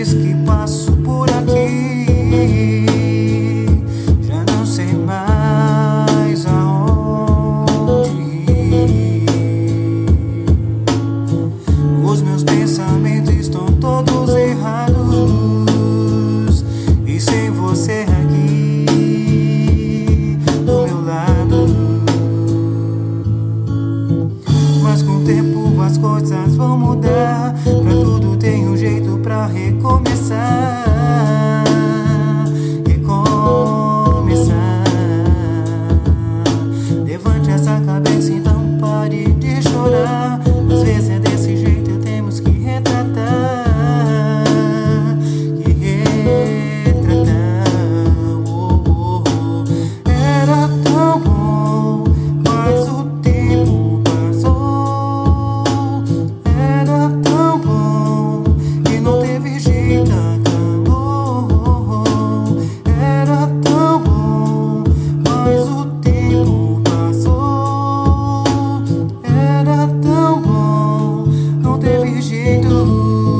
vez que passo por aqui, já não sei mais aonde ir. Os meus pensamentos estão todos errados, e sem você aqui do meu lado. Mas com o tempo as coisas vão mudar, pra tudo tem um jeito pra recomeçar. Levante essa cabeça, então pare de chorar. Às vezes é desse jeito, temos que retratar. Era tão bom, mas o tempo passou. Era tão bom e não teve jeito, acabou. Era tão bom, mas o tempo passou. Era tão bom, não teve jeito.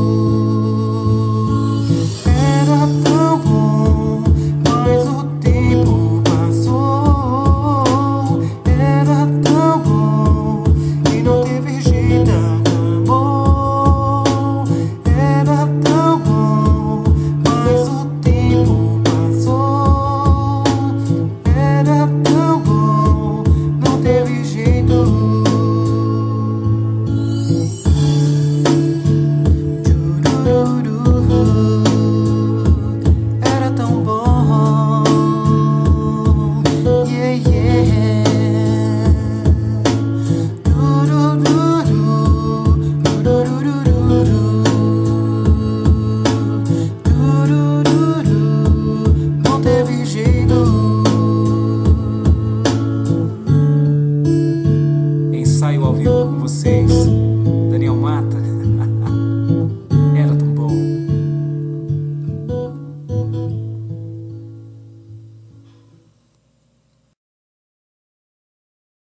Era tão bom, mas o tempo passou. Era tão bom e não teve jeito, acabou. Era tão bom, mas o tempo passou. Era tão bom, não teve jeito. Era tão bom, yeah, yeah. Não teve jeito. Ensaio ao vivo com vocês.